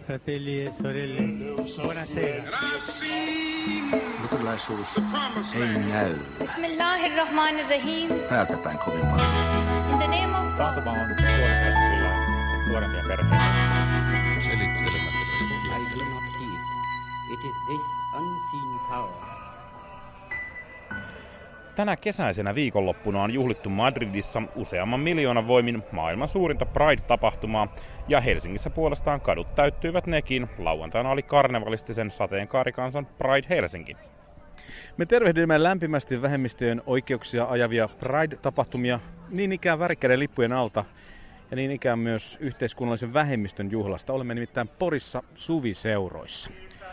Fratelli e sorelle, buonasera. Luterilaisuus ei näy Bismillahirrahmanirrahim. täältä päin kovin paljon. In the name of God. Taantuma on tuonut kyllä nuorempia perheitä. Selittelemättä I do not heed. It is this unseen power. Tänä kesäisenä viikonloppuna on juhlittu Madridissa useamman miljoonan voimin maailman suurinta Pride-tapahtumaa, ja Helsingissä puolestaan kadut täyttyivät nekin. Lauantaina oli karnevalistisen sateenkaarikansan Pride Helsinki. Me tervehdimme lämpimästi vähemmistöjen oikeuksia ajavia Pride-tapahtumia niin ikään värikkäiden lippujen alta ja niin ikään myös yhteiskunnallisen vähemmistön juhlasta. Olemme nimittäin Porissa suviseuroissa.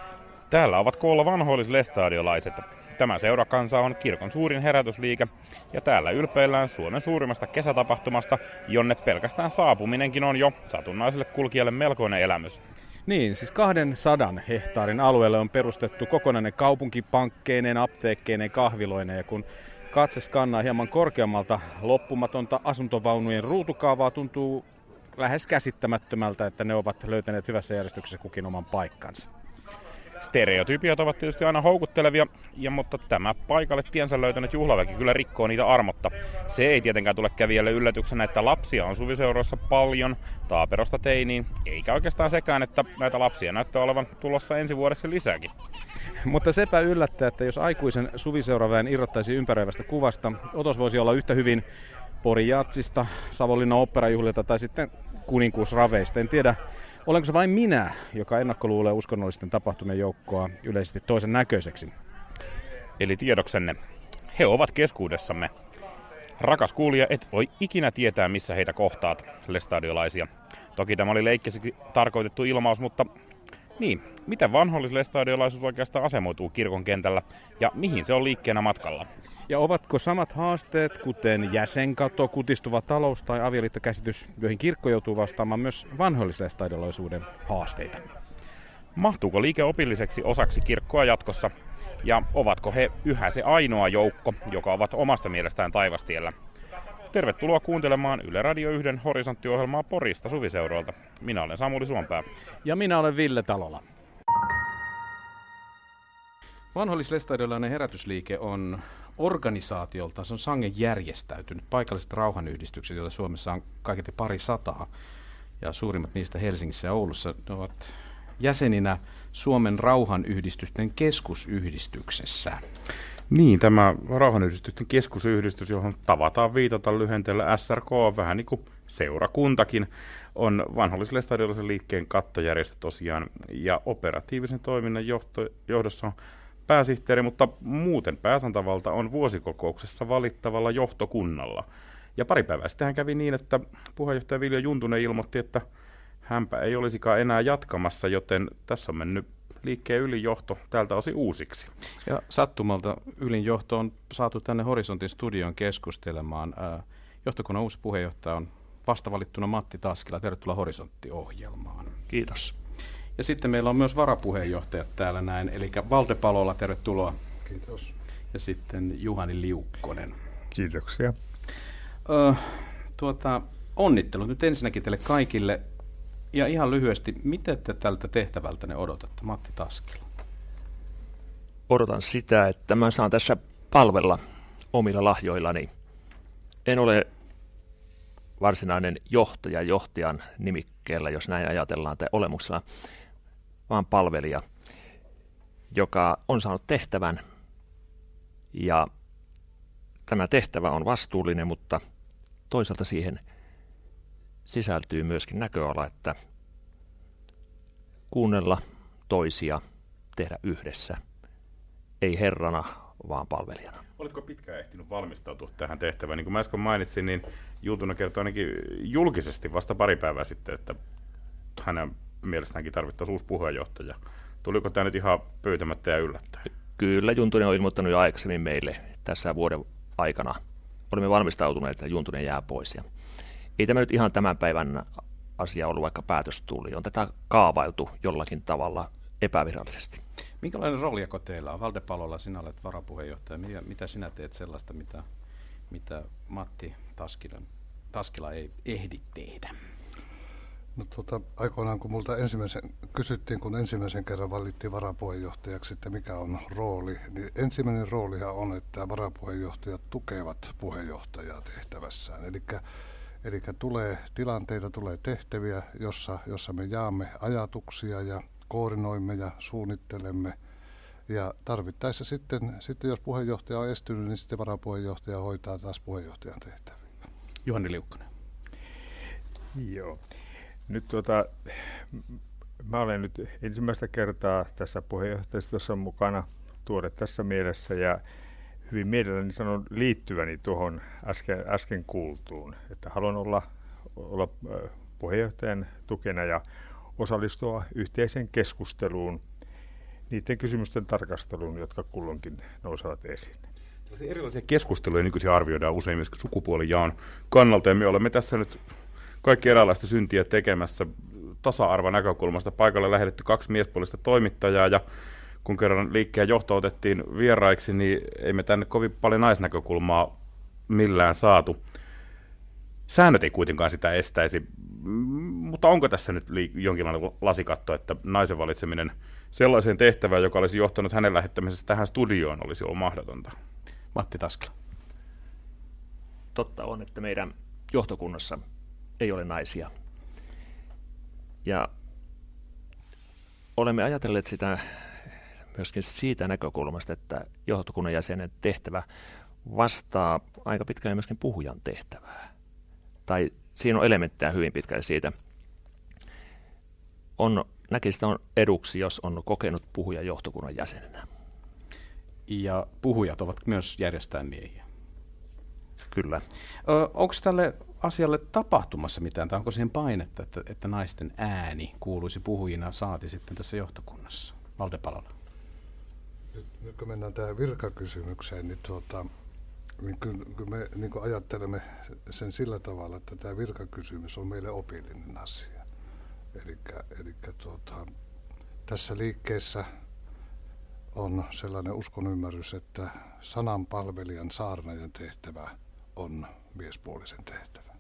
Täällä ovat koolla vanhoillislestadiolaiset. Tämä seurakansa on kirkon suurin herätysliike, ja täällä ylpeillään Suomen suurimmasta kesätapahtumasta, jonne pelkästään saapuminenkin on jo satunnaiselle kulkijalle melkoinen elämys. Niin, siis 200 hehtaarin alueelle on perustettu kokonainen kaupunki pankkeineen, apteekkeineen, kahviloineen, ja kun katse skannaa hieman korkeammalta loppumatonta asuntovaunujen ruutukaavaa, tuntuu lähes käsittämättömältä, että ne ovat löytäneet hyvässä järjestyksessä kukin oman paikkansa. Stereotypiat ovat tietysti aina houkuttelevia, mutta tämä paikalle tiensä löytänyt juhlaväki kyllä rikkoo niitä armotta. Se ei tietenkään tule kävijälle yllätyksenä, että lapsia on suviseuroissa paljon, taaperosta teiniin, eikä oikeastaan sekään, että näitä lapsia näyttää olevan tulossa ensi vuodeksi lisääkin. Mutta sepä yllättää, että jos aikuisen suviseuraväen irrottaisi ympäröivästä kuvasta, otos voisi olla yhtä hyvin Porin Jatsista, Savonlinnan oopperajuhlilta tai sitten kuninkuusraveista. En tiedä, olenko se vain minä, joka ennakkoluulee uskonnollisten tapahtumien joukkoa yleisesti toisen näköiseksi? Eli tiedoksenne, he ovat keskuudessamme. Rakas kuulija, et voi ikinä tietää, missä heitä kohtaat, lestadiolaisia. Toki tämä oli leikkisesti tarkoitettu ilmaus, mutta niin, miten vanhollislestadiolaisuus oikeastaan asemoituu kirkon kentällä ja mihin se on liikkeenä matkalla? Ja ovatko samat haasteet, kuten jäsenkato, kutistuva talous tai avioliittokäsitys, joihin kirkko joutuu vastaamaan myös vanhollislestadiolaisuuden haasteita? Mahtuuko liike opilliseksi osaksi kirkkoa jatkossa? Ja ovatko he yhä se ainoa joukko, joka ovat omasta mielestään taivastiellä? Tervetuloa kuuntelemaan Yle Radio 1 Horisontti-ohjelmaa Porista suviseuroilta. Minä olen Samuli Suompää. Ja minä olen Ville Talola. Vanhollislestadiolainen herätysliike on organisaatiolta, se on sangen järjestäytynyt. Paikalliset rauhanyhdistykset, joita Suomessa on kaiketi 200, ja suurimmat niistä Helsingissä ja Oulussa, ne ovat jäseninä Suomen rauhanyhdistysten keskusyhdistyksessä. Niin, tämä rauhanyhdistysten keskusyhdistys, johon tavataan viitata lyhenteellä SRK, vähän niin kuin seurakuntakin, on vanhollislestadiolaisen liikkeen kattojärjestö tosiaan, ja operatiivisen toiminnan johdossa on pääsihteeri, mutta muuten päätäntävalta on vuosikokouksessa valittavalla johtokunnalla. Ja pari päivää sitten hän kävi niin, että puheenjohtaja Viljo Juntunen ilmoitti, että hänpä ei olisikaan enää jatkamassa, joten tässä on mennyt liikkeen ylinjohto tältä osin uusiksi. Ja sattumalta ylinjohto on saatu tänne Horisontin studioon keskustelemaan. Johtokunnan uusi puheenjohtaja on vastavalittuna Matti Taskila. Tervetuloa Horisontti-ohjelmaan. Kiitos. Ja sitten meillä on myös varapuheenjohtajat täällä näin, eli Valde Palola, tervetuloa. Kiitos. Ja sitten Juhani Liukkonen. Kiitoksia. Onnittelut nyt ensinnäkin teille kaikille. Ja ihan lyhyesti, mitä te tältä tehtävältä odotatte, Matti Taskila? Odotan sitä, että mä saan tässä palvella omilla lahjoillani. En ole varsinainen johtaja johtajan nimikkeellä, jos näin ajatellaan, tai olemuksella, vaan palvelija, joka on saanut tehtävän. Ja tämä tehtävä on vastuullinen, mutta toisaalta siihen sisältyy myöskin näköala, että kuunnella toisia, tehdä yhdessä, ei herrana, vaan palvelijana. Oletko pitkään ehtinyt valmistautua tähän tehtävään? Niin kuin mä äsken mainitsin, niin Juntunen kertoi ainakin julkisesti vasta pari päivää sitten, että hänen mielestäänkin tarvittaisiin uusi puheenjohtaja. Tuliko tämä nyt ihan pyytämättä ja yllättäen? Kyllä, Juntunen on ilmoittanut jo aikaisemmin meille tässä vuoden aikana. Olimme valmistautuneet, että Juntunen jää pois. Ja ei tämä nyt ihan tämän päivän asia ollut, vaikka päätös tuli. On tätä kaavailtu jollakin tavalla epävirallisesti. Minkälainen roolijako teillä on? Valde Palola, sinä olet varapuheenjohtaja. Mitä sinä teet sellaista, mitä Matti Taskila ei ehdi tehdä? No aikoinaan kun multa kysyttiin, kun ensimmäisen kerran valittiin varapuheenjohtajaksi, että mikä on rooli, niin ensimmäinen roolihan on, että varapuheenjohtajat tukevat puheenjohtajaa tehtävässään. Eli tulee tilanteita, tulee tehtäviä, jossa me jaamme ajatuksia ja koordinoimme ja suunnittelemme. Ja tarvittaessa sitten jos puheenjohtaja on estynyt, niin sitten varapuheenjohtaja hoitaa taas puheenjohtajan tehtäviä. Juhani Liukkonen. Joo. Nyt mä olen nyt ensimmäistä kertaa tässä puheenjohtajistossa mukana tuoda tässä mielessä ja hyvin mielelläni sanon liittyväni tuohon äsken kuultuun, että haluan olla puheenjohtajan tukena ja osallistua yhteiseen keskusteluun, niiden kysymysten tarkasteluun, jotka kulloinkin nousevat esiin. Erilaisia keskusteluja nykyisin arvioidaan usein myös sukupuolijaon kannalta, ja me olemme tässä nyt kaikki eräänlaista syntiä tekemässä tasa-arvon näkökulmasta. Paikalle lähetetty 2 miespuolista toimittajaa, ja kun kerran liikkeen johto otettiin vieraiksi, niin ei me tänne kovin paljon naisnäkökulmaa millään saatu. Säännöt ei kuitenkaan sitä estäisi, mutta onko tässä nyt jonkinlainen lasikatto, että naisen valitseminen sellaiseen tehtävään, joka olisi johtanut hänen lähettämisessä tähän studioon, olisi ollut mahdotonta? Matti Taskila. Totta on, että meidän johtokunnassa ei ole naisia. Ja olemme ajatelleet sitä myöskin siitä näkökulmasta, että johtokunnan jäsenen tehtävä vastaa aika pitkään myöskin puhujan tehtävää. Tai siinä on elementtejä hyvin pitkälle siitä. Näkisin, että on eduksi, jos on kokenut puhuja johtokunnan jäsenenä. Ja puhujat ovat myös järjestäjämiehiä. Kyllä. Onko tälle asialle tapahtumassa mitään, tai onko siihen painetta, että naisten ääni kuuluisi puhujina saati sitten tässä johtokunnassa? Valde Palola. Nyt kun mennään tähän virkakysymykseen, niin kyllä me niin ajattelemme sen sillä tavalla, että tämä virkakysymys on meille opillinen asia. Eli tässä liikkeessä on sellainen uskonymmärrys, että sananpalvelijan saarnaajan tehtävä on miespuolisen tehtävä.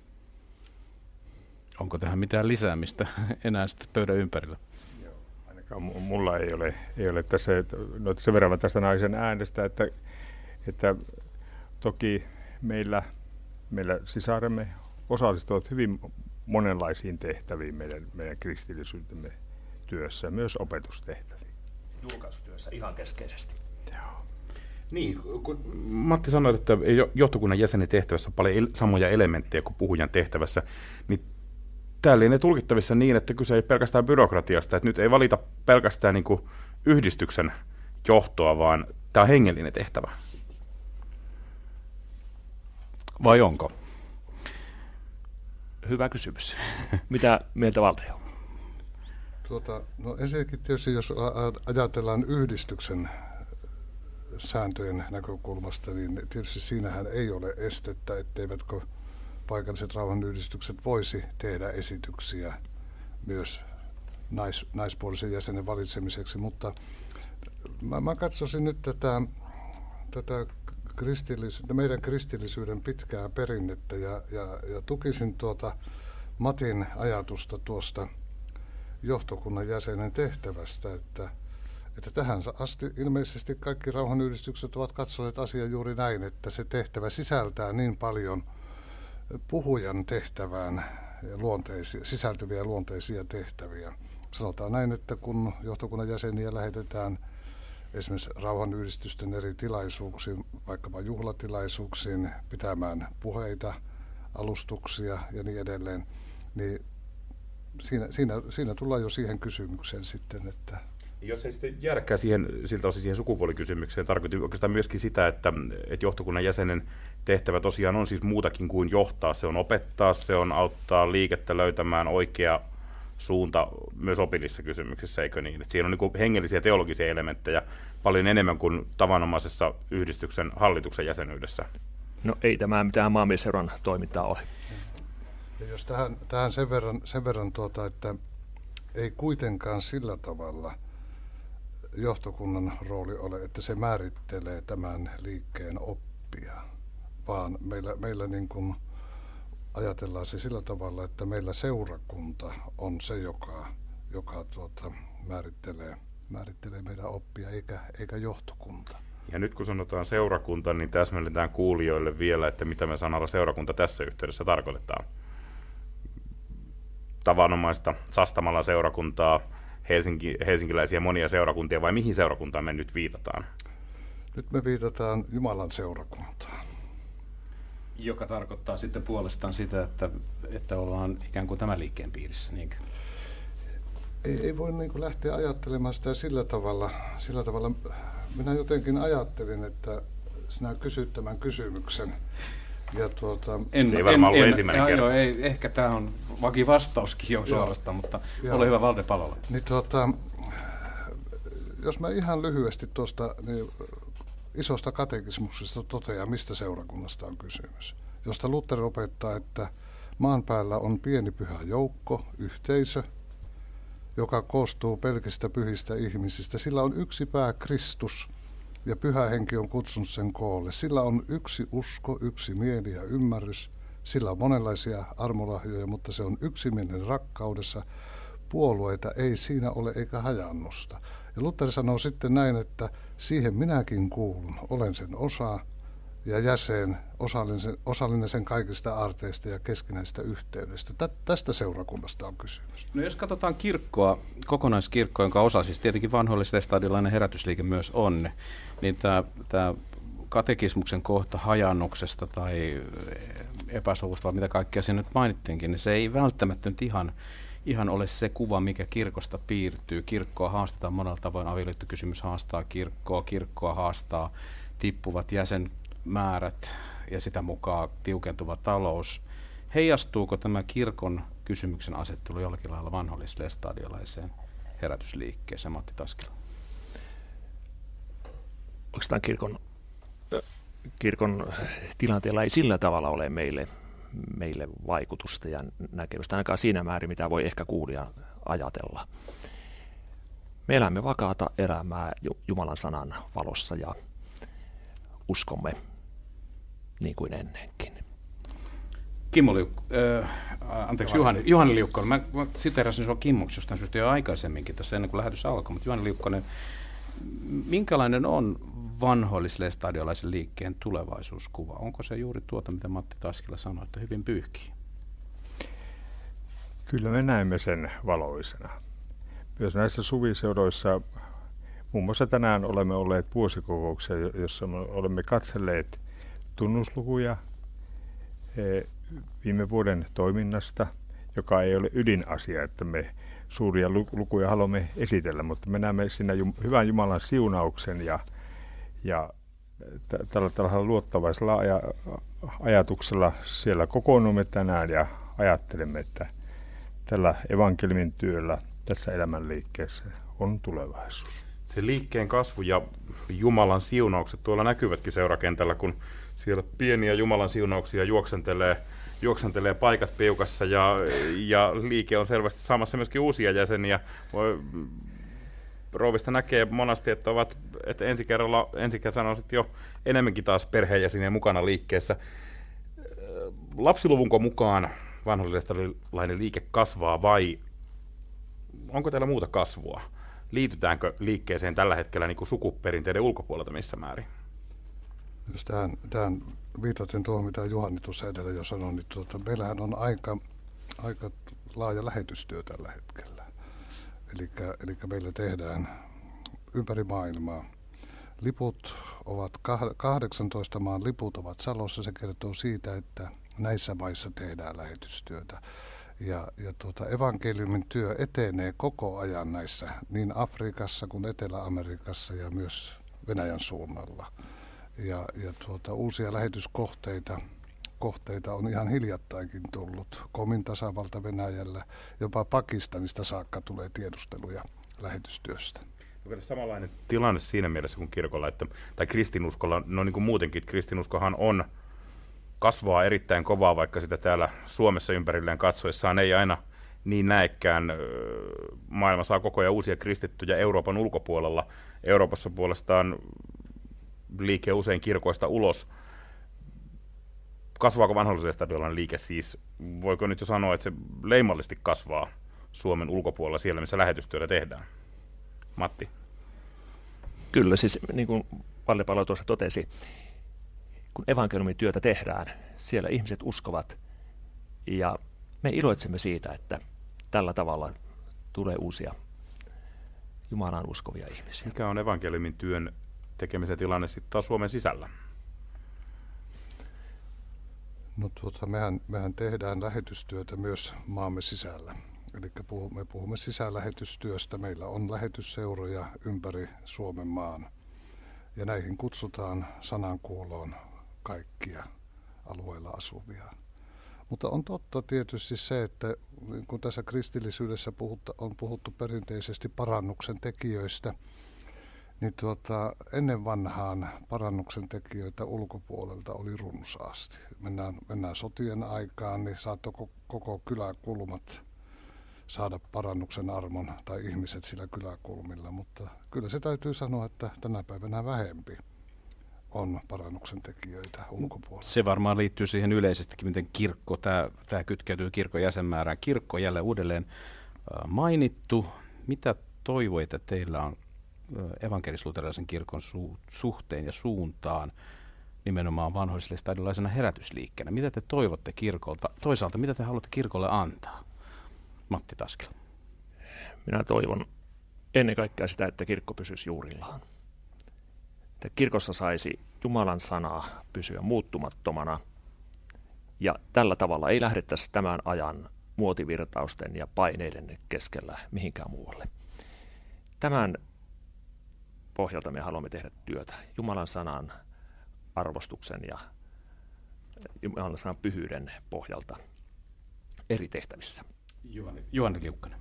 Onko tähän mitään lisäämistä enää sitten pöydän ympärillä? Joo, ainakaan mulla ei ole tässä, no sen verran tästä naisen äänestä, että toki meillä sisaremme osallistuvat hyvin monenlaisiin tehtäviin meidän kristillisyytemme työssä, myös opetustehtäviin. Julkaisutyössä ihan keskeisesti. Joo. Niin, kun Matti sanoi, että johtokunnan jäsenen tehtävässä on paljon samoja elementtejä kuin puhujan tehtävässä, niin täällä ne tulkittavissa niin, että kyse ei pelkästään byrokratiasta, että nyt ei valita pelkästään niin kuin yhdistyksen johtoa, vaan tämä on hengellinen tehtävä. Vai onko? Hyvä kysymys. Mitä mieltä Valde on? No ensinnäkin tietysti, jos ajatellaan yhdistyksen sääntöjen näkökulmasta, niin tietysti siinähän ei ole estettä, etteivätkö paikalliset rauhanyhdistykset voisi tehdä esityksiä myös naispuolisen jäsenen valitsemiseksi, mutta mä katsoisin nyt tätä meidän kristillisyyden pitkää perinnettä ja tukisin Matin ajatusta tuosta johtokunnan jäsenen tehtävästä, että tähän asti ilmeisesti kaikki rauhanyhdistykset ovat katsoneet asiaa juuri näin, että se tehtävä sisältää niin paljon puhujan tehtävään sisältyviä luonteisia tehtäviä. Sanotaan näin, että kun johtokunnan jäseniä lähetetään esimerkiksi rauhanyhdistysten eri tilaisuuksiin, vaikkapa juhlatilaisuuksiin, pitämään puheita, alustuksia ja niin edelleen, niin siinä tullaan jo siihen kysymykseen sitten, että jos ei sitten jäädäkään siltä osin siihen sukupuolikysymykseen, tarkoitin oikeastaan myöskin sitä, että johtokunnan jäsenen tehtävä tosiaan on siis muutakin kuin johtaa. Se on opettaa, se on auttaa liikettä löytämään oikea suunta myös opillisissa kysymyksissä, eikö niin? Että siinä on niin hengellisiä ja teologisia elementtejä paljon enemmän kuin tavanomaisessa yhdistyksen hallituksen jäsenyydessä. No ei tämä mitään maamiesseuran toimintaa ole. Ja jos tähän sen verran että ei kuitenkaan sillä tavalla johtokunnan rooli ole, että se määrittelee tämän liikkeen oppia, vaan meillä niin kuin ajatellaan se sillä tavalla, että meillä seurakunta on se, joka määrittelee meidän oppia, eikä johtokunta. Ja nyt kun sanotaan seurakunta, niin täsmennetään kuulijoille vielä, että mitä me sanalla seurakunta tässä yhteydessä tarkoitetaan. Tavanomaista Sastamalan seurakuntaa, helsinkiläisiä monia seurakuntia, vai mihin seurakuntaan me nyt viitataan? Nyt me viitataan Jumalan seurakuntaan. Joka tarkoittaa sitten puolestaan sitä, että ollaan ikään kuin tämän liikkeen piirissä, niinkö? Ei voi niin kuin lähteä ajattelemaan sitä sillä tavalla. Minä jotenkin ajattelin, että sinä kysyt tämän kysymyksen. Ja se ei varmaan ollut ensimmäinen kerta. Joo, ei, ehkä tämä on vakivastauskin jo suorastaan, mutta ole hyvä, Valde Palola. Niin jos mä ihan lyhyesti tuosta isosta katekismuksesta totean, mistä seurakunnasta on kysymys. Josta Luther opettaa, että maan päällä on pieni pyhä joukko, yhteisö, joka koostuu pelkistä pyhistä ihmisistä. Sillä on yksi pää Kristus ja Pyhä Henki on kutsunut sen koolle. Sillä on yksi usko, yksi mieli ja ymmärrys. Sillä on monenlaisia armolahjoja, mutta se on yksimielinen rakkaudessa. Puolueita ei siinä ole eikä hajannusta. Ja Luther sanoo sitten näin, että siihen minäkin kuulun, olen sen osa ja jäsen, osallinen sen kaikista aarteista ja keskinäistä yhteydestä. Tästä seurakunnasta on kysymys. No jos katsotaan kirkkoa, kokonaiskirkkoa, jonka osa siis tietenkin vanhoillislestadiolainen herätysliike myös on, niin tämä katekismuksen kohta hajannuksesta tai epäsovusta, vai mitä kaikkea siinä nyt mainittiinkin, niin se ei välttämättä nyt ihan ole se kuva, mikä kirkosta piirtyy. Kirkkoa haastetaan monella tavoin, avioliittokysymys haastaa kirkkoa haastaa tippuvat jäsenmäärät ja sitä mukaan tiukentuva talous. Heijastuuko tämä kirkon kysymyksen asettelu jollakin lailla vanhollislestadiolaiseen herätysliikkeeseen, Matti Taskila? Oikeastaan kirkon tilanteella ei sillä tavalla ole meille vaikutusta ja näkemystä, ainakaan siinä määrin, mitä voi ehkä kuulija ajatella. Me elämme vakaata elämää Jumalan sanan valossa ja uskomme niin kuin ennenkin. Juhani Liukkonen. Mä siteerasin sinua Kimmoksi jostain syystä jo aikaisemminkin tässä ennen kuin lähetys alkoi, mutta Juhani Liukkonen, minkälainen on vanhoillislestadiolaisen liikkeen tulevaisuuskuva? Onko se juuri tuota, mitä Matti Taskila sanoi, että hyvin pyyhkii? Kyllä me näemme sen valoisena. Myös näissä suviseuroissa, muun muassa tänään olemme olleet vuosikokouksia, jossa me olemme katselleet tunnuslukuja viime vuoden toiminnasta, joka ei ole ydinasia, että me suuria lukuja haluamme esitellä, mutta me näemme siinä hyvän Jumalan siunauksen ja tällä luottavaisella ajatuksella siellä kokoonnumme tänään ja ajattelemme, että tällä evankeliumin työllä tässä elämänliikkeessä on tulevaisuus. Se liikkeen kasvu ja Jumalan siunaukset tuolla näkyvätkin seurakentällä, kun siellä pieniä Jumalan siunauksia juoksentelee paikat piukassa ja liike on selvästi saamassa myöskin uusia jäseniä. Rouvista näkee monasti, että ensi kesänä on sitten jo enemmänkin taas perheenjäseniä mukana liikkeessä. Lapsiluvunko mukaan vanhoillislestadiolainen liike kasvaa vai onko teillä muuta kasvua? Liitytäänkö liikkeeseen tällä hetkellä niin kuin sukuperinteiden ulkopuolelta missä määrin? Jos tähän viitaten tuohon, mitä Juhani tuossa edellä jo sanoi, niin meillähän on aika laaja lähetystyö tällä hetkellä. Eli meillä tehdään ympäri maailmaa. Liput ovat 18 maan liput ovat Salossa. Se kertoo siitä, että näissä maissa tehdään lähetystyötä. Ja evankeliumin työ etenee koko ajan näissä, niin Afrikassa kuin Etelä-Amerikassa ja myös Venäjän suunnalla. Ja uusia lähetyskohteita on ihan hiljattainkin tullut. Komin tasavalta Venäjällä, jopa Pakistanista saakka tulee tiedusteluja lähetystyöstä. Onko tässä samanlainen tilanne siinä mielessä kuin kirkolla, tai kristinuskolla, no niin kuin muutenkin, kristinuskohan kasvaa erittäin kovaa, vaikka sitä täällä Suomessa ympärilleen katsoessaan ei aina niin näekään. Maailma saa koko ajan uusia kristittyjä Euroopan ulkopuolella. Euroopassa puolestaan liike usein kirkoista ulos. kasvaako vanhollisella stadionilla liike siis? Voiko nyt jo sanoa, että se leimallisesti kasvaa Suomen ulkopuolella siellä, missä lähetystyötä tehdään? Matti? Kyllä, siis niin kuin Valle-Palo tuossa totesi, kun evankeliumityötä tehdään, siellä ihmiset uskovat ja me iloitsemme siitä, että tällä tavalla tulee uusia Jumalaan uskovia ihmisiä. Mikä on evankeliumin työn tekemisen tilanne sitten taas Suomen sisällä? No mehän tehdään lähetystyötä myös maamme sisällä. Eli me puhumme sisälähetystyöstä. Meillä on lähetysseuroja ympäri Suomen maan. Ja näihin kutsutaan sanankuuloon kaikkia alueella asuvia. Mutta on totta tietysti se, että kun tässä kristillisyydessä on puhuttu perinteisesti parannuksen tekijöistä, niin ennen vanhaan parannuksen tekijöitä ulkopuolelta oli runsaasti. Mennään sotien aikaan, niin saattoi koko kyläkulmat saada parannuksen armon tai ihmiset sillä kyläkulmilla, mutta kyllä se täytyy sanoa, että tänä päivänä vähempi on parannuksen tekijöitä ulkopuolella. Se varmaan liittyy siihen yleisestikin, miten kirkko, tämä kytkeytyy kirkon jäsenmäärään. Kirkko jälleen uudelleen mainittu. Mitä toivoita teillä on evankelis-luterilaisen kirkon suhteen ja suuntaan nimenomaan vanhoilliselle stadionlaisena herätysliikkeenä? Mitä te toivotte kirkolta? Toisaalta, mitä te haluatte kirkolle antaa? Matti Taskel. Minä toivon ennen kaikkea sitä, että kirkko pysyisi juurillaan. Että kirkossa saisi Jumalan sanaa pysyä muuttumattomana ja tällä tavalla ei lähdettäisi tämän ajan muotivirtausten ja paineiden keskellä mihinkään muualle. Tämän pohjalta me haluamme tehdä työtä Jumalan sanan arvostuksen ja Jumalan sanan pyhyyden pohjalta eri tehtävissä. Juhani Liukkanen.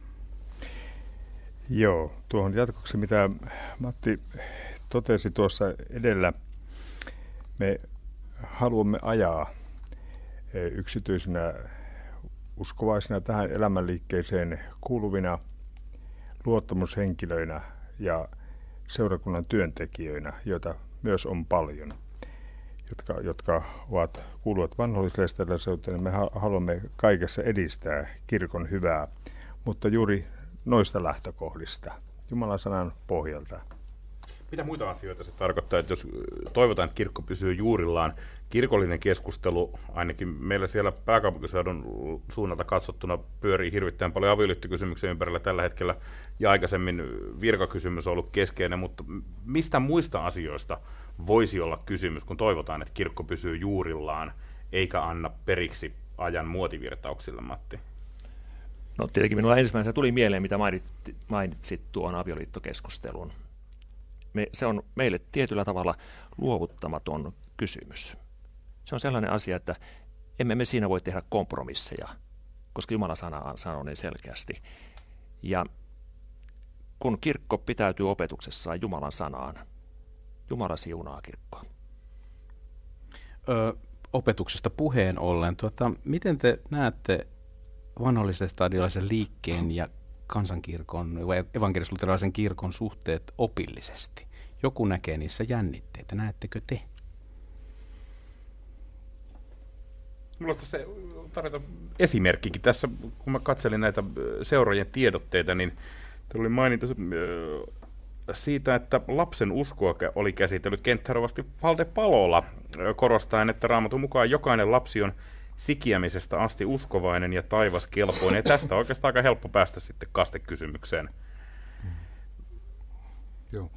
Joo, tuohon jatkoksi, mitä Matti totesi tuossa edellä, me haluamme ajaa yksityisenä uskovaisina tähän elämänliikkeeseen kuuluvina luottamushenkilöinä ja seurakunnan työntekijöinä, joita myös on paljon, jotka kuuluvat vanholliselle stadionille. Me haluamme kaikessa edistää kirkon hyvää, mutta juuri noista lähtökohdista, Jumalan sanan pohjalta. Mitä muita asioita se tarkoittaa, että jos toivotaan, että kirkko pysyy juurillaan, kirkollinen keskustelu, ainakin meillä siellä pääkaupunkiseudun suunnalta katsottuna pyörii hirvittäin paljon avioliittokysymyksiä ympärillä tällä hetkellä, ja aikaisemmin virkakysymys on ollut keskeinen, mutta mistä muista asioista voisi olla kysymys, kun toivotaan, että kirkko pysyy juurillaan, eikä anna periksi ajan muotivirtauksille, Matti? No tietenkin minulla ensimmäisenä tuli mieleen, mitä mainitsit tuon avioliittokeskustelun. Se on meille tietyllä tavalla luovuttamaton kysymys. Se on sellainen asia, että emme me siinä voi tehdä kompromisseja, koska Jumalan sana sanoo niin selkeästi. Ja kun kirkko pitäytyy opetuksessaan Jumalan sanaan, Jumala siunaa kirkkoa. Opetuksesta puheen ollen, miten te näette vanhollisen stadionlaisen liikkeen ja kansankirkon, evankelis-luterilaisen kirkon suhteet opillisesti? Joku näkee niissä jännitteitä. Näettekö te? Mulla on tässä tarjota esimerkkikin. Tässä, kun mä katselin näitä seurojen tiedotteita, niin tuli mainita siitä, että lapsen uskoa oli käsitellyt kenttärovasti Valde Palola, korostaen, että Raamatun mukaan jokainen lapsi on sikiämisestä asti uskovainen ja taivaskelpoinen. Ja tästä on oikeastaan aika helppo päästä sitten kastekysymykseen. Joo.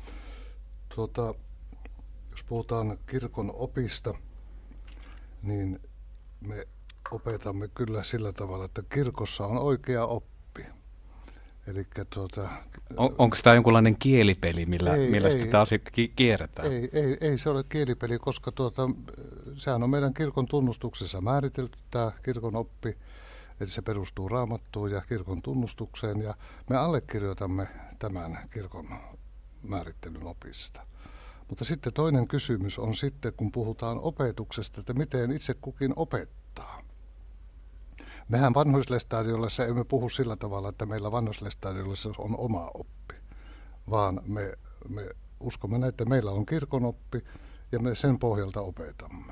Jos puhutaan kirkon opista, niin me opetamme kyllä sillä tavalla, että kirkossa on oikea oppi. Elikkä onko tämä jonkunlainen kielipeli, millä sitä asiaa kierretään? Ei se ole kielipeli, koska sehän on meidän kirkon tunnustuksessa määritelty tämä kirkon oppi, että se perustuu Raamattuun ja kirkon tunnustukseen, ja me allekirjoitamme tämän kirkon määrittelyn opista. Mutta sitten toinen kysymys on sitten, kun puhutaan opetuksesta, että miten itse kukin opettaa. Mehän vanhoislestadiolassa emme puhu sillä tavalla, että meillä vanhoislestadiolassa on oma oppi, vaan me uskomme, että meillä on kirkon oppi ja me sen pohjalta opetamme.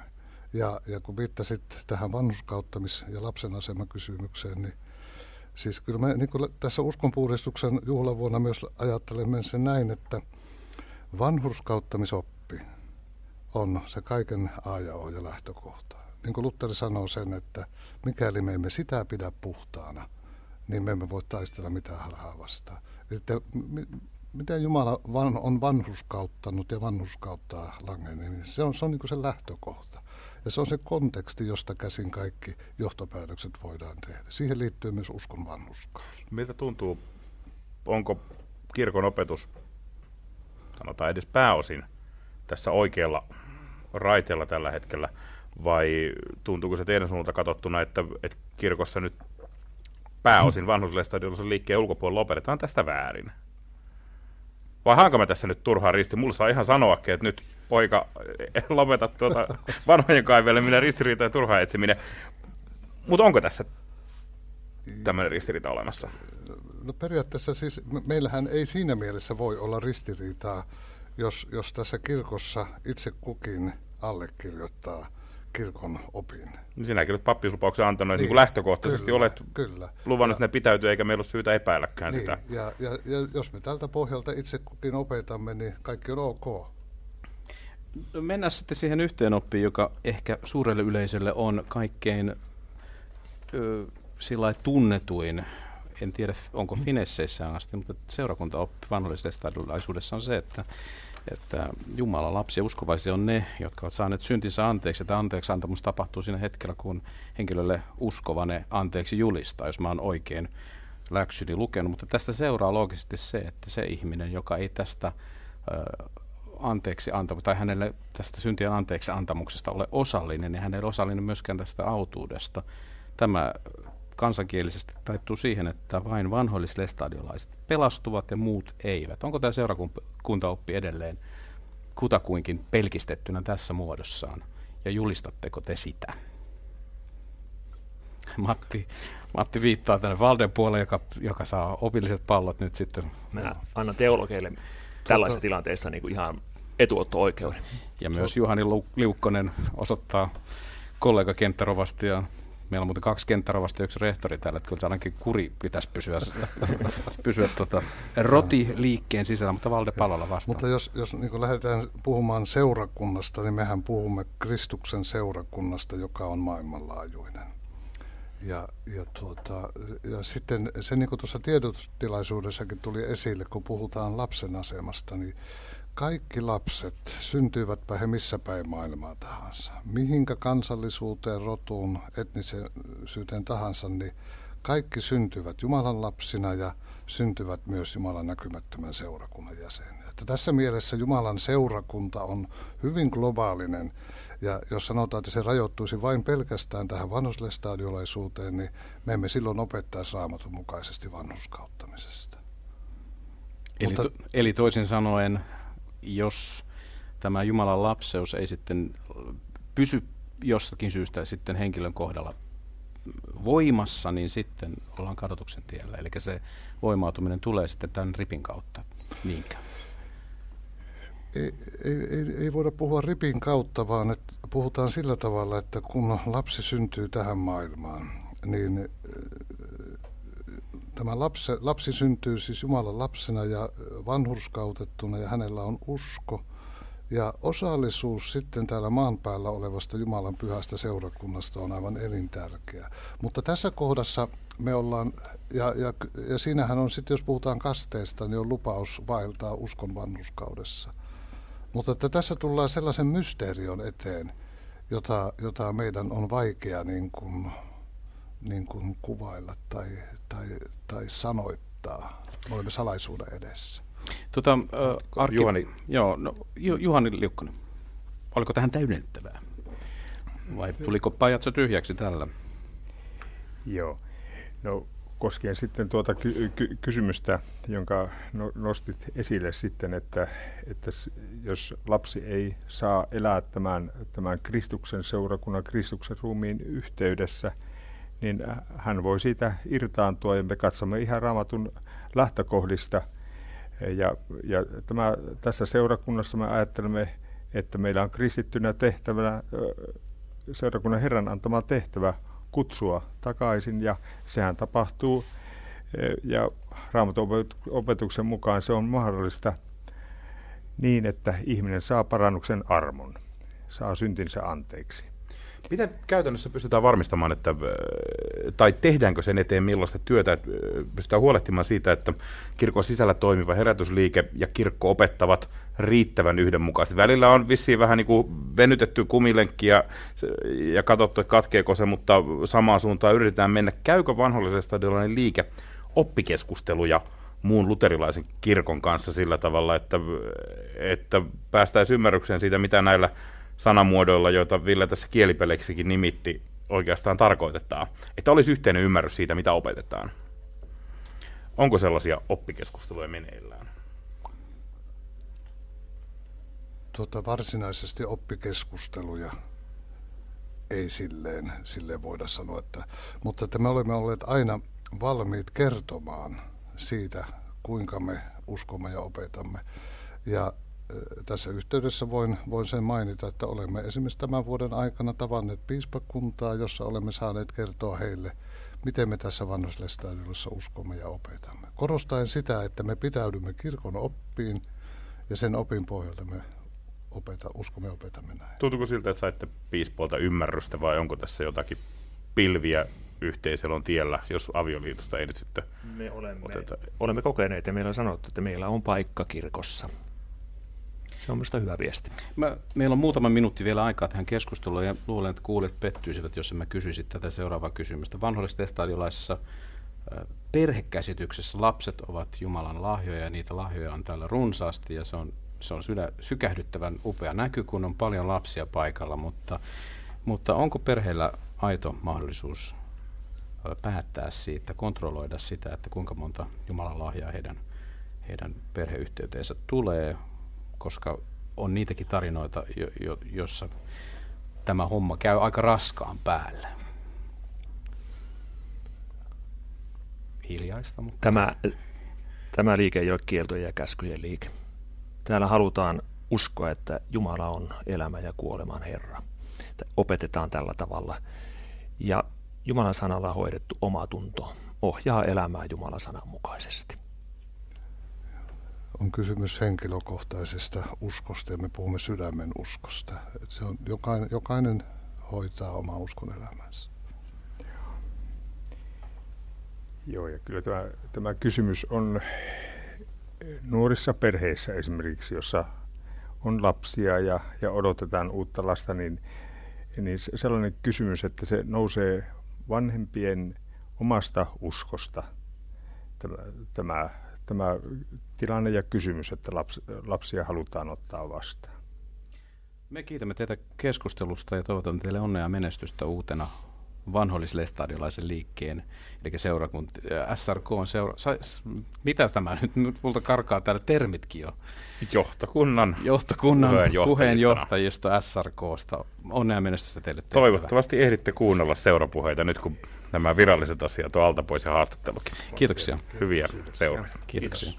Ja kun viittasit tähän vanhurskauttamis- ja lapsen asemakysymykseen, niin siis kyllä me niin kuin tässä uskonpuhdistuksen juhlavuonna myös ajattelemme sen näin, että vanhurskauttamisoppi on se kaiken A ja O ja lähtökohta. Niin kuin Lutteri sanoo sen, että mikäli me emme sitä pidä puhtaana, niin me emme voi taistella mitään harhaa vastaan. Että miten Jumala on vanhurskauttanut ja vanhurskauttaa langen, niin se on niin kuin se lähtökohta. Ja se on se konteksti, josta käsin kaikki johtopäätökset voidaan tehdä. Siihen liittyy myös uskon vanhurskaus. Miltä tuntuu, onko kirkon opetus, sanotaan edes pääosin, tässä oikealla raiteella tällä hetkellä, vai tuntuuko se teidän suunnalta katsottuna, että kirkossa nyt pääosin vanhurslestadiolaisen liikkeen ulkopuolella lopetetaan tästä väärin? Vai haanko mä tässä nyt turhaan ristiin? Mulla saa ihan sanoakin, että nyt poika, lopeta vanhojen kaiveleminen, ristiriita ja turhaan etsiminen. Mutta onko tässä tämmöinen ristiriita olemassa? No periaatteessa siis meillähän ei siinä mielessä voi olla ristiriitaa, jos tässä kirkossa itse kukin allekirjoittaa kirkon opin. Sinäkin olet pappiuslupauksen antanut, niin lähtökohtaisesti kyllä, olet luvannut, että ne pitäytyy, eikä meillä ole syytä epäilläkään sitä. Ja jos me tältä pohjalta itse kukin opetamme, niin kaikki on ok. No mennään sitten siihen yhteen oppiin, joka ehkä suurelle yleisölle on kaikkein sillä tunnetuin. En tiedä, onko Finesseissä asti, mutta seurakuntaoppi vanhollisestadiolaisuudessa on se, että Jumalan lapsia uskovaisia on ne, jotka ovat saaneet syntinsä anteeksi. Tämä anteeksiantamus tapahtuu siinä hetkellä, kun henkilölle uskova ne anteeksi julistaa, jos mä oon oikein läksyni lukenut. Mutta tästä seuraa loogisesti se, että se ihminen, joka ei tästä anteeksi antamu, tai hänelle tästä syntien anteeksi antamuksesta ole osallinen, niin hän ei ole osallinen myöskään tästä autuudesta. Tämä kansankielisesti taittuu siihen, että vain vanhollislestadiolaiset pelastuvat ja muut eivät. Onko tämä seurakuntaoppi edelleen kutakuinkin pelkistettynä tässä muodossaan? Ja julistatteko te sitä? Matti viittaa tänne Valden puolelle, joka saa opilliset pallot nyt sitten. Mä annan teologeille tällaisessa tilanteessa niin kuin ihan etuotto-oikeuden. Ja myös Juhani Liukkonen osoittaa kollega kenttärovastia. Meillä on muuten 2 kenttärovastia ja 1 rehtori täällä, että kyllä ainakin kuri pitäisi pysyä rotiliikkeen sisällä, mutta Valde Palola vastaan. Mutta jos niin lähdetään puhumaan seurakunnasta, niin mehän puhumme Kristuksen seurakunnasta, joka on maailmanlaajuinen. Ja sitten se, niin kuin tuossa tiedotustilaisuudessakin tuli esille, kun puhutaan lapsen asemasta, niin kaikki lapset, syntyivätpä he missä päin maailmaa tahansa, mihinkä kansallisuuteen, rotuun, etnisyyteen tahansa, niin kaikki syntyvät Jumalan lapsina ja syntyvät myös Jumalan näkymättömän seurakunnan jäseniä. Että tässä mielessä Jumalan seurakunta on hyvin globaalinen, ja jos sanotaan, että se rajoittuisi vain pelkästään tähän vanhuslestadiolaisuuteen, niin me emme silloin opettaisi Raamatun mukaisesti vanhurskauttamisesta. Eli toisin sanoen, jos tämä Jumalan lapseus ei sitten pysy jostakin syystä sitten henkilön kohdalla voimassa, niin sitten ollaan kadotuksen tiellä. Eli se voimautuminen tulee sitten tämän ripin kautta. Niinkö? Ei voida puhua ripin kautta, vaan että puhutaan sillä tavalla, että kun lapsi syntyy tähän maailmaan, niin tämä lapsi syntyy siis Jumalan lapsena ja vanhurskautettuna, ja hänellä on usko ja osallisuus sitten täällä maan päällä olevasta Jumalan pyhästä seurakunnasta on aivan elintärkeä. Mutta tässä kohdassa me ollaan, ja siinähän on sitten, jos puhutaan kasteesta, niin on lupaus vaeltaa uskon vanhurskaudessa. Mutta että tässä tullaan sellaisen mysteerion eteen, jota meidän on vaikea niin kuin kuvailla tai sanoittaa. Me olemme salaisuuden edessä. Juhani Liukkonen, oliko tähän täydentävää? Vai tuliko pajatso tyhjäksi tällä? Joo. No koskien sitten tuota kysymystä, jonka nostit esille sitten, että jos lapsi ei saa elää tämän Kristuksen seurakunnan, Kristuksen ruumiin yhteydessä, niin hän voi siitä irtaantua, ja me katsomme ihan Raamatun lähtökohdista. Ja tässä seurakunnassa me ajattelemme, että meillä on kristittynä tehtävänä seurakunnan Herran antama tehtävä kutsua takaisin, ja sehän tapahtuu, ja Raamatun opetuksen mukaan se on mahdollista niin, että ihminen saa parannuksen armon, saa syntinsä anteeksi. Miten käytännössä pystytään varmistamaan, tai tehdäänkö sen eteen millaista työtä, että pystytään huolehtimaan siitä, että kirkon sisällä toimiva herätysliike ja kirkko opettavat riittävän yhdenmukaisesti? Välillä on vissiin vähän niin kuin venytetty kumilenkki ja katsottu, että katkeeko se, mutta samaan suuntaan yritetään mennä. Käykö vanhollisella stadionilla liike oppikeskusteluja muun luterilaisen kirkon kanssa sillä tavalla, että päästäisiin ymmärrykseen siitä, mitä näillä sanamuodoilla, joita Ville tässä kielipeleksikin nimitti, oikeastaan tarkoitetaan. Että olisi yhteinen ymmärrys siitä, mitä opetetaan. Onko sellaisia oppikeskusteluja meneillään? Varsinaisesti oppikeskusteluja ei silleen voida sanoa, mutta että me olemme olleet aina valmiit kertomaan siitä, kuinka me uskomme ja opetamme. Ja tässä yhteydessä voin sen mainita, että olemme esimerkiksi tämän vuoden aikana tavanneet piispakuntaa, jossa olemme saaneet kertoa heille, miten me tässä vanhusläsnäolossa uskomme ja opetamme. Korostaen sitä, että me pitäydymme kirkon oppiin ja sen opin pohjalta me uskomme ja opetamme näin. Tuntuuko siltä, että saitte piispoilta ymmärrystä vai onko tässä jotakin pilviä yhteiselon tiellä, jos avioliitosta ei nyt sitten me olemme kokeneet ja meillä on sanottu, että meillä on paikka kirkossa. Se on minusta hyvä viesti. Meillä on muutama minuutti vielä aikaa tähän keskusteluun ja luulen, että kuulijat pettyisivät, jos mä kysyisin tätä seuraavaa kysymystä. Vanhollisessa estadiolaisessa perhekäsityksessä lapset ovat Jumalan lahjoja ja niitä lahjoja on täällä runsaasti ja se on sykähdyttävän upea näky, kun on paljon lapsia paikalla, mutta onko perheellä aito mahdollisuus päättää siitä, kontrolloida sitä, että kuinka monta Jumalan lahjaa heidän perheyhteyteensä tulee, koska on niitäkin tarinoita, jossa tämä homma käy aika raskaan päälle. Hiljaista, mutta Tämä liike ei ole kieltojen ja käskyjen liike. Täällä halutaan uskoa, että Jumala on elämä ja kuoleman Herra. Opetetaan tällä tavalla. Ja Jumalan sanalla hoidettu omatunto ohjaa elämää Jumalan sanan mukaisesti. On kysymys henkilökohtaisesta uskosta ja me puhumme sydämen uskosta. Että se on jokainen hoitaa omaa uskon elämänsä. Joo, ja kyllä tämä kysymys on nuorissa perheissä esimerkiksi, jossa on lapsia ja odotetaan uutta lasta, niin sellainen kysymys, että se nousee vanhempien omasta uskosta, tämä tilanne ja kysymys, että lapsia halutaan ottaa vastaan. Me kiitämme teitä keskustelusta ja toivotamme teille onnea ja menestystä uutena vanhollislestadiolaisen liikkeen, eli seurakunta, SRK on mitä tämä nyt, multa karkaa täällä termitkin jo. Johtokunnan puheenjohtajisto SRKsta. Onnea ja menestystä teille. Toivottavasti ehditte kuunnella seurapuheita nyt, kun nämä viralliset asiat on alta pois ja haastattelukin. Kiitoksia. Hyviä seuroja. Kiitoksia.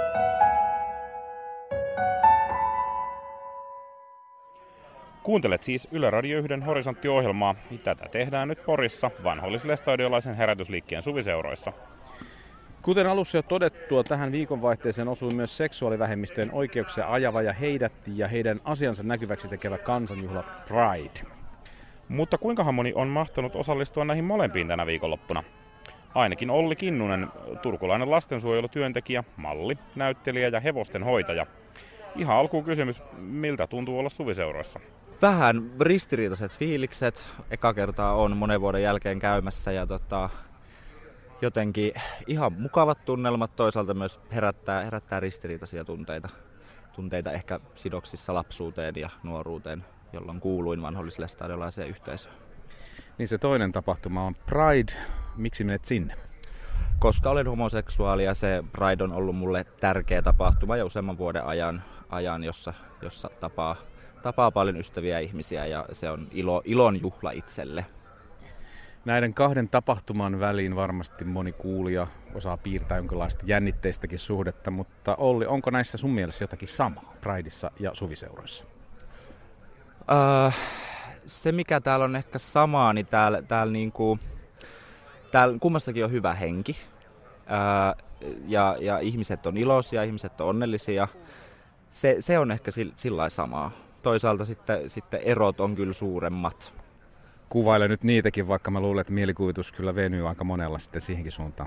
Kuuntelet siis Yle Radio 1 Horisontti-ohjelmaa. Tätä tehdään nyt Porissa vanhollislestadiolaisen herätysliikkeen suviseuroissa. Kuten alussa jo todettua, tähän viikonvaihteeseen osui myös seksuaalivähemmistöjen oikeuksia ajava ja heidän asiansa näkyväksi tekevä kansanjuhla Pride. Mutta kuinkahan moni on mahtanut osallistua näihin molempiin tänä viikonloppuna? Ainakin Olli Kinnunen, turkulainen lastensuojelutyöntekijä, malli, näyttelijä ja hevosten hoitaja. Ihan alkuun kysymys, miltä tuntuu olla suviseuroissa? Vähän ristiriitaiset fiilikset. Eka kertaa on monen vuoden jälkeen käymässä ja jotenkin ihan mukavat tunnelmat. Toisaalta myös herättää ristiriitaisia tunteita ehkä sidoksissa lapsuuteen ja nuoruuteen, jolloin kuuluin vanhollislestadiolaiseen yhteisöön. Niin se toinen tapahtuma on Pride. Miksi menet sinne? Koska olen homoseksuaali ja se Pride on ollut mulle tärkeä tapahtuma jo useamman vuoden ajan jossa tapaa paljon ystäviä ihmisiä ja se on ilon juhla itselle. Näiden kahden tapahtuman väliin varmasti moni kuulija osaa piirtää jonkinlaista jännitteistäkin suhdetta, mutta Olli, onko näissä sun mielestä jotakin samaa Prideissa ja suviseuroissa? se mikä täällä on ehkä samaa, niin täällä kummassakin on hyvä henki. Ja ihmiset on iloisia, ihmiset on onnellisia. Se on ehkä sillä samaa. Toisaalta sitten erot on kyllä suuremmat. Kuvaile nyt niitäkin, vaikka mä luulen, että mielikuvitus kyllä venyy aika monella sitten siihenkin suuntaan.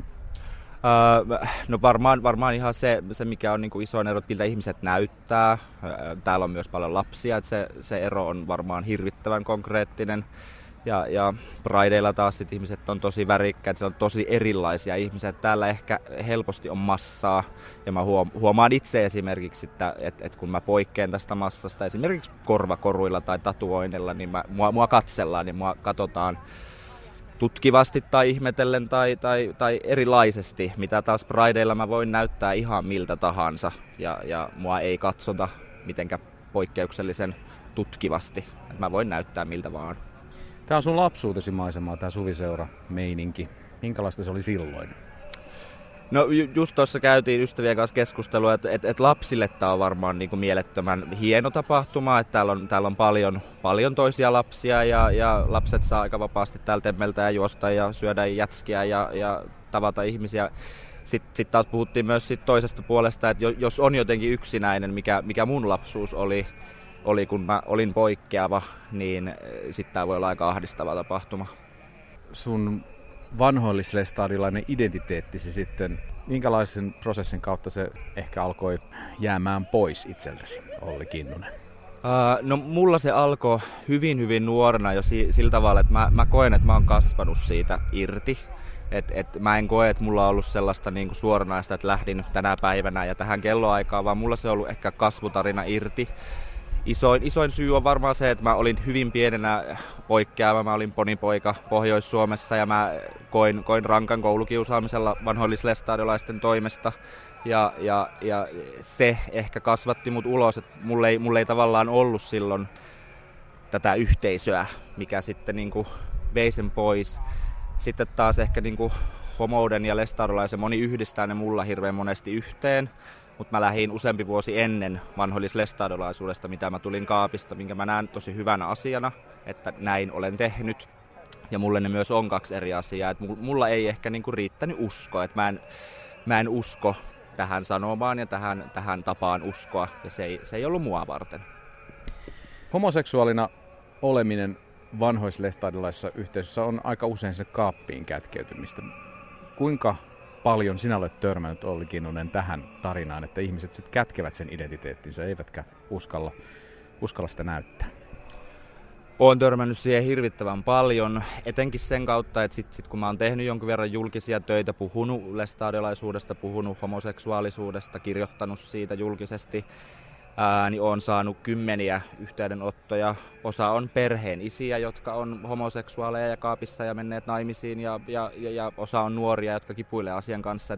No varmaan ihan se mikä on niinku isoin ero, miltä ihmiset näyttää. Täällä on myös paljon lapsia, että se ero on varmaan hirvittävän konkreettinen. Ja Prideilla taas sit ihmiset on tosi värikkäät, se on tosi erilaisia ihmisiä. Täällä ehkä helposti on massaa, ja mä huomaan itse esimerkiksi, että kun mä poikkean tästä massasta, esimerkiksi korvakoruilla tai tatuoinnilla, niin mua katsellaan ja mua katsotaan tutkivasti tai ihmetellen tai erilaisesti, mitä taas Prideilla mä voin näyttää ihan miltä tahansa, ja mua ei katsota mitenkään poikkeuksellisen tutkivasti, että mä voin näyttää miltä vaan. Tämä on sun lapsuutesi maisemaa, tämä Suviseura-meininki. Minkälaista se oli silloin? No just tuossa käytiin ystävien kanssa keskustelua, että lapsille tämä on varmaan niin kuin mielettömän hieno tapahtuma. Että täällä on paljon toisia lapsia ja lapset saa aika vapaasti täällä temmeltä ja juosta ja syödä jätskiä ja tavata ihmisiä. Sitten taas puhuttiin myös siitä toisesta puolesta, että jos on jotenkin yksinäinen, mikä mun lapsuus oli, kun mä olin poikkeava, niin sitten tämä voi olla aika ahdistava tapahtuma. Sun vanhoillislestadilainen identiteettisi sitten, minkälaisen prosessin kautta se ehkä alkoi jäämään pois itseltäsi, Olli Kinnunen? No mulla se alkoi hyvin nuorena jo sillä tavalla, että mä koen, että mä oon kasvanut siitä irti. Et mä en koe, että mulla on ollut sellaista niinku suoranaista, että lähdin tänä päivänä ja tähän kelloaikaan, vaan mulla se on ollut ehkä kasvutarina irti. Isoin syy on varmaan se, että mä olin hyvin pienenä poikkeava. Mä olin ponipoika Pohjois-Suomessa ja mä koin rankan koulukiusaamisella vanhoillislestadiolaisten toimesta. Ja se ehkä kasvatti mut ulos, että mulle ei tavallaan ollut silloin tätä yhteisöä, mikä sitten niinku vei sen pois. Sitten taas ehkä niinku homouden ja lestadiolaisen moni yhdistää ne mulla hirveän monesti yhteen. Mutta mä lähdin useampi vuosi ennen vanhoillislestadiolaisuudesta, mitä mä tulin kaapista, minkä mä näen tosi hyvänä asiana, että näin olen tehnyt. Ja mulle ne myös on kaksi eri asiaa. Et mulla ei ehkä niinku riittänyt usko, että mä en usko tähän sanomaan ja tähän tapaan uskoa, ja se ei ollut mua varten. Homoseksuaalina oleminen vanhoillislestadiolaisessa yhteisössä on aika usein se kaappiin kätkeytymistä. Kuinka paljon sinä olet törmännyt, Olli Kinnunen, tähän tarinaan, että ihmiset sitten kätkevät sen identiteettinsä, eivätkä uskalla sitä näyttää? Olen törmännyt siihen hirvittävän paljon, etenkin sen kautta, että sit kun mä oon tehnyt jonkin verran julkisia töitä, puhunut lestadiolaisuudesta, puhunut homoseksuaalisuudesta, kirjoittanut siitä julkisesti, niin olen saanut kymmeniä yhteydenottoja. Osa on perheen isiä, jotka on homoseksuaaleja ja kaapissa ja menneet naimisiin, ja osa on nuoria, jotka kipuilee asian kanssa.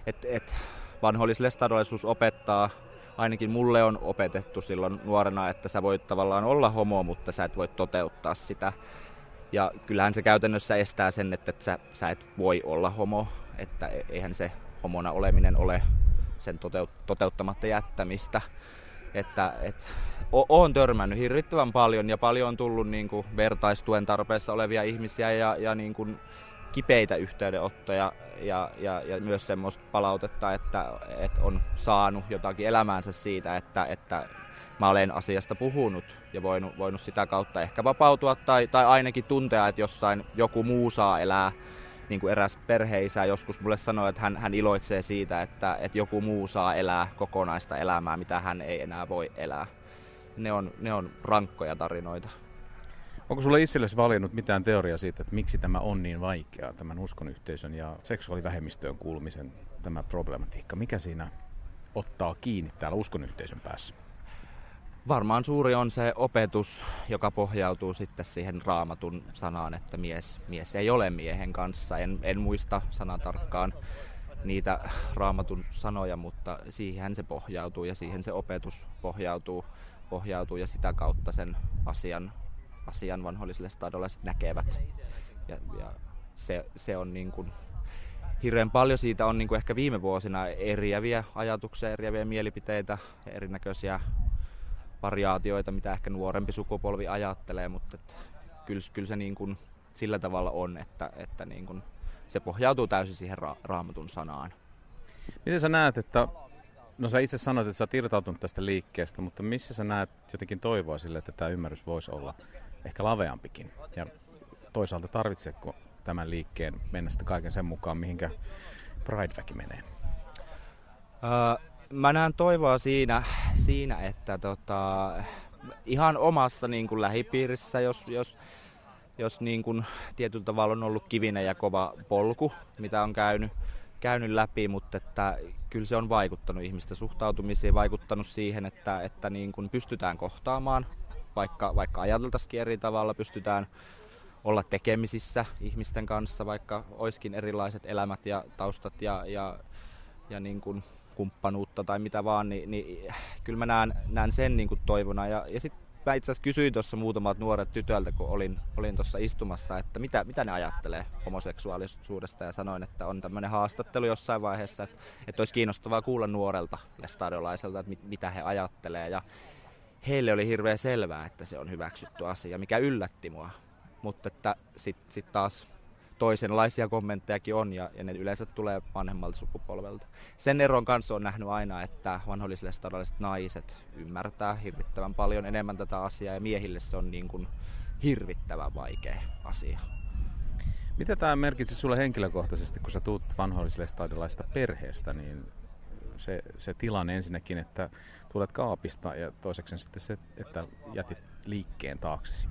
Vanhoillislestadiolaisuus opettaa, ainakin mulle on opetettu silloin nuorena, että sä voit tavallaan olla homo, mutta sä et voi toteuttaa sitä. Ja kyllähän se käytännössä estää sen, että sä et voi olla homo, että eihän se homona oleminen ole sen toteuttamatta jättämistä. Että olen törmännyt hirvittävän paljon ja paljon on tullut niin kuin vertaistuen tarpeessa olevia ihmisiä ja niin kuin kipeitä yhteydenottoja ja myös semmoista palautetta, että on saanut jotakin elämäänsä siitä, että mä olen asiasta puhunut ja voinut sitä kautta ehkä vapautua tai ainakin tuntea, että jossain joku muu saa elää. Niin kuin eräs perheisä joskus mulle sanoi, että hän iloitsee siitä, että joku muu saa elää kokonaista elämää, mitä hän ei enää voi elää. Ne on rankkoja tarinoita. Onko sulle itsellesi valinnut mitään teoriaa siitä, että miksi tämä on niin vaikeaa, tämän uskonyhteisön ja seksuaalivähemmistöön kuulumisen tämä problematiikka? Mikä siinä ottaa kiinni täällä uskonyhteisön päässä? Varmaan suuri on se opetus, joka pohjautuu sitten siihen Raamatun sanaan, että mies ei ole miehen kanssa. En muista sanatarkkaan niitä Raamatun sanoja, mutta siihen se pohjautuu ja siihen se opetus pohjautuu ja sitä kautta sen asian vanhoillislestadiolaiset näkevät. Ja se on niin kuin hirveän paljon siitä on niin kuin ehkä viime vuosina eriäviä ajatuksia, eriäviä mielipiteitä ja erinäköisiä variaatioita, mitä ehkä nuorempi sukupolvi ajattelee, mutta kyllä se niin kuin sillä tavalla on, että niin kuin se pohjautuu täysin siihen Raamatun sanaan. Miten sä näet, että, no sä itse sanoit, että sä oot irtautunut tästä liikkeestä, mutta missä sä näet jotenkin toivoa sille, että tämä ymmärrys voisi olla ehkä laveampikin? Ja toisaalta tarvitsetko tämän liikkeen mennä sitten kaiken sen mukaan, mihinkä Pride-väki menee? Mä näen toivoa siinä että ihan omassa niin kuin lähipiirissä, jos niin kuin tietyllä tavalla on ollut kivinen ja kova polku, mitä on käynyt läpi, mutta että kyllä se on vaikuttanut ihmisten suhtautumisiin, vaikuttanut siihen, että niin kuin pystytään kohtaamaan, vaikka ajateltaisikin eri tavalla, pystytään olla tekemisissä ihmisten kanssa, vaikka olisikin erilaiset elämät ja taustat ja niin kuin kumppanuutta tai mitä vaan, niin kyllä mä näen sen niin kuin toivona. Ja sitten mä itse asiassa kysyin tuossa muutamat nuoret tytöltä, kun olin tuossa istumassa, että mitä ne ajattelee homoseksuaalisuudesta, ja sanoin, että on tämmöinen haastattelu jossain vaiheessa, että olisi kiinnostavaa kuulla nuorelta lestadiolaiselta, että mitä he ajattelee, ja heille oli hirveän selvää, että se on hyväksytty asia, mikä yllätti mua, mutta että sit taas toisenlaisia kommenttejakin on, ja ne yleensä tulee vanhemmalta sukupolvelta. Sen eron kanssa on nähnyt aina, että vanhollislestadiolaiset naiset ymmärtää hirvittävän paljon enemmän tätä asiaa, ja miehille se on niin kuin hirvittävän vaikea asia. Mitä tämä merkitsi sulle henkilökohtaisesti, kun sä tuut vanhollislestadiolaisesta perheestä, niin se tilanne ensinnäkin, että tulet kaapista, ja toiseksi sitten se, että jätit liikkeen taaksesi?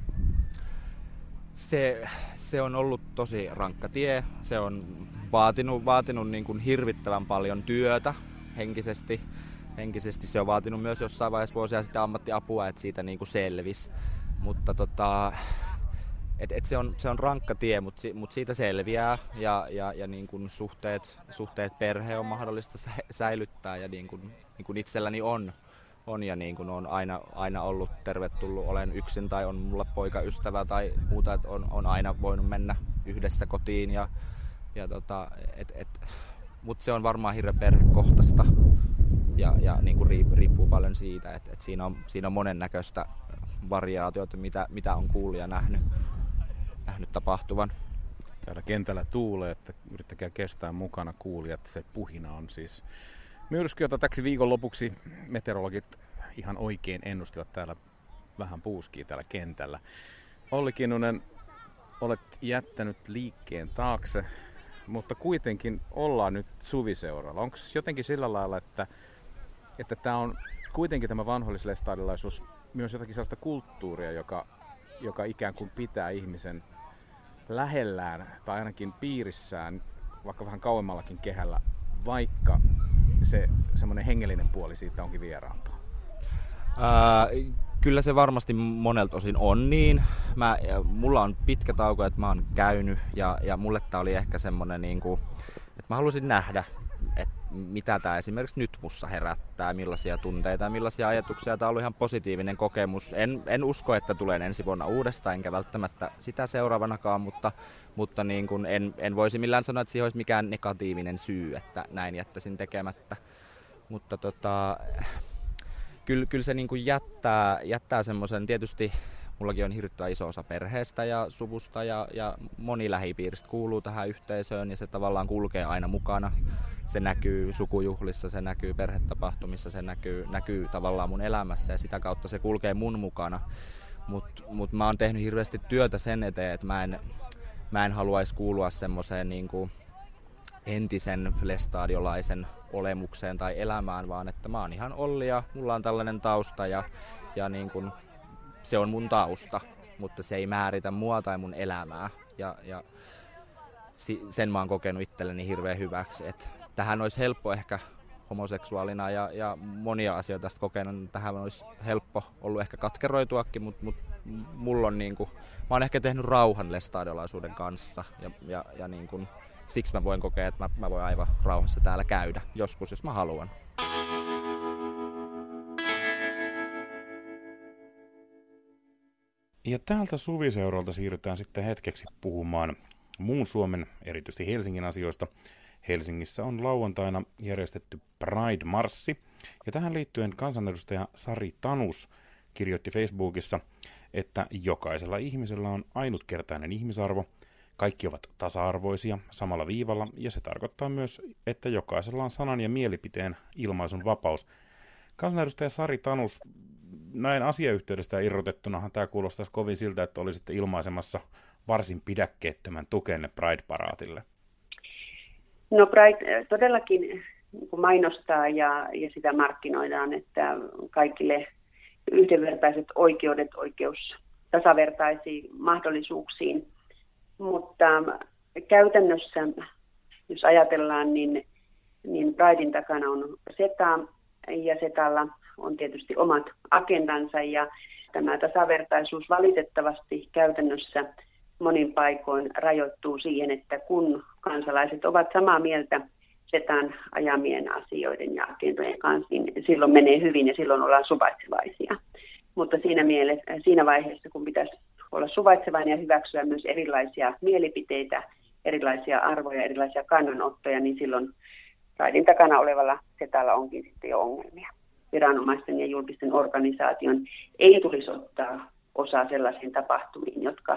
Se on ollut tosi rankka tie. Se on vaatinut niin kuin hirvittävän paljon työtä henkisesti. Se on vaatinut myös jossain vaiheessa vuosia sitten ammattiapua, että siitä niin kuin selvisi. Mutta se on rankka tie, mutta siitä selviää ja niin kuin suhteet perhe on mahdollista säilyttää, ja niin kuin itselläni on ja niin kuin on aina ollut tervetullut, olen yksin tai on mulla poikaystävä tai muuta, että on aina voinut mennä yhdessä kotiin, mutta se on varmaan hirveän perhekohtaista ja niin kuin riippuu paljon siitä, että siinä on monennäköistä variaatiota, mitä on kuullut ja nähnyt tapahtuvan. Täällä kentällä tuulee, että yrittäkää kestää mukana kuulijat, se puhina on siis myrsky, jota täksi viikonlopuksi meteorologit ihan oikein ennustivat. Täällä vähän puuskii täällä kentällä. Olli Kinnunen, olet jättänyt liikkeen taakse, mutta kuitenkin ollaan nyt suviseuralla. Onko jotenkin sillä lailla, että tämä on kuitenkin tämä vanhollislestadiolaisuus myös jotakin sellaista kulttuuria, joka ikään kuin pitää ihmisen lähellään tai ainakin piirissään, vaikka vähän kauemmallakin kehällä, vaikka se semmoinen hengellinen puoli siitä onkin vieraampaa? Kyllä se varmasti monelta osin on niin. Mulla on pitkä tauko, että mä oon käynyt ja mulle tää oli ehkä semmoinen, että mä halusin nähdä, että mitä tää esimerkiksi nyt mussa herättää, millaisia tunteita ja millaisia ajatuksia. Tää on ollut ihan positiivinen kokemus. En usko, että tulen ensi vuonna uudestaan, enkä välttämättä sitä seuraavanakaan, mutta niin kuin en voisi millään sanoa, että siihen olisi mikään negatiivinen syy, että näin jättäisin tekemättä. Mutta kyllä se niin kuin jättää semmoisen, tietysti mullakin on hirvittävän iso osa perheestä ja suvusta ja moni lähipiiristä kuuluu tähän yhteisöön ja se tavallaan kulkee aina mukana. Se näkyy sukujuhlissa, se näkyy perhetapahtumissa, se näkyy tavallaan mun elämässä ja sitä kautta se kulkee mun mukana. Mut mä oon tehnyt hirveästi työtä sen eteen, että mä en haluaisi kuulua semmoiseen niin kuin entisen lestadiolaisen olemukseen tai elämään, vaan että mä oon ihan Olli ja mulla on tällainen tausta ja niin kuin se on mun tausta, mutta se ei määritä mua tai mun elämää ja sen mä oon kokenut itselleni hirveän hyväksi. Että tähän olisi helppo ehkä homoseksuaalina ja monia asioita tästä kokenut, tähän olisi helppo ollut ehkä katkeroituakin, mutta mulla on niin kuin, mä oon ehkä tehnyt rauhan lestadiolaisuuden kanssa ja niin kuin, siksi mä voin kokea, että mä voin aivan rauhassa täällä käydä joskus, jos mä haluan. Ja täältä suviseuralta siirrytään sitten hetkeksi puhumaan muun Suomen, erityisesti Helsingin asioista. Helsingissä on lauantaina järjestetty Pride-marssi, ja tähän liittyen kansanedustaja Sari Tanus kirjoitti Facebookissa, että jokaisella ihmisellä on ainutkertainen ihmisarvo, kaikki ovat tasa-arvoisia samalla viivalla, ja se tarkoittaa myös, että jokaisella on sanan ja mielipiteen ilmaisun vapaus. Kansanedustaja Sari Tanus, näin asiayhteydestä irrotettunahan tämä kuulostaisi kovin siltä, että olisitte ilmaisemassa varsin pidäkkeettömän tukenne Pride-paraatille. No Pride todellakin mainostaa ja sitä markkinoidaan, että kaikille yhdenvertaiset oikeudet, oikeus tasavertaisiin mahdollisuuksiin. Mutta käytännössä, jos ajatellaan, niin Pridein takana on SETA, ja SETalla on tietysti omat agendansa, ja tämä tasavertaisuus valitettavasti käytännössä monin paikoin rajoittuu siihen, että kun kansalaiset ovat samaa mieltä SETAn ajamien asioiden ja agendojen kanssa, niin silloin menee hyvin ja silloin ollaan suvaitsevaisia. Mutta siinä vaiheessa, kun pitäisi olla suvaitsevainen ja hyväksyä myös erilaisia mielipiteitä, erilaisia arvoja, erilaisia kannanottoja, niin silloin Pridein takana olevalla SETalla onkin sitten jo ongelmia. Viranomaisten ja julkisten organisaation ei tulisi ottaa osaa sellaisiin tapahtumiin, jotka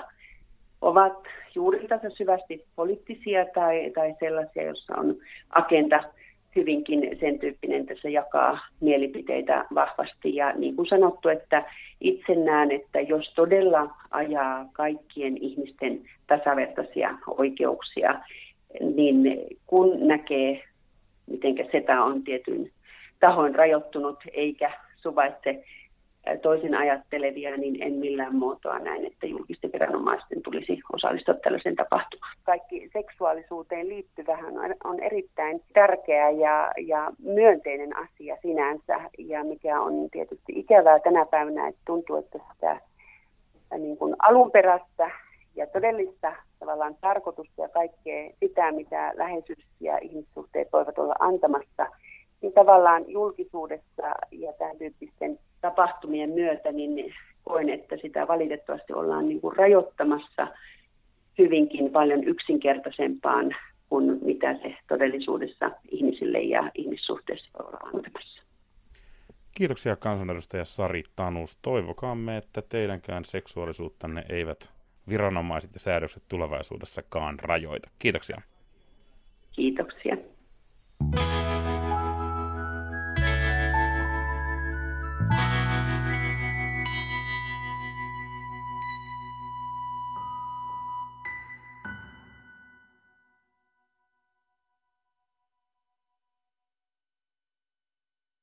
ovat juuriltansa syvästi poliittisia tai sellaisia, joissa on agenda hyvinkin sen tyyppinen, että se jakaa mielipiteitä vahvasti. Ja niin kuin sanottu, että itse näen, että jos todella ajaa kaikkien ihmisten tasavertaisia oikeuksia, niin kun näkee, miten SETA on tietyn tahoin rajoittunut eikä suvaitse toisin ajattelevia, niin en millään muotoa näin, että julkisten viranomaisten tulisi osallistua tällaiseen tapahtumaan. Kaikki seksuaalisuuteen liittyvähän on erittäin tärkeä ja myönteinen asia sinänsä, ja mikä on tietysti ikävää tänä päivänä, että tuntuu, että sitä niin kuin alunperäistä ja todellista tavallaan tarkoitusta ja kaikkea sitä, mitä läheisyys ja ihmissuhteet voivat olla antamassa, niin tavallaan julkisuudessa ja tämän tyyppisten tapahtumien myötä, niin koen, että sitä valitettavasti ollaan niin kuin rajoittamassa hyvinkin paljon yksinkertaisempaan kuin mitä se todellisuudessa ihmisille ja ihmissuhteessa ollaan antamassa. Kiitoksia kansanedustaja Sari Tanus. Toivokaamme, että teidänkään seksuaalisuuttanne eivät viranomaiset ja säädökset tulevaisuudessakaan rajoita. Kiitoksia. Kiitoksia.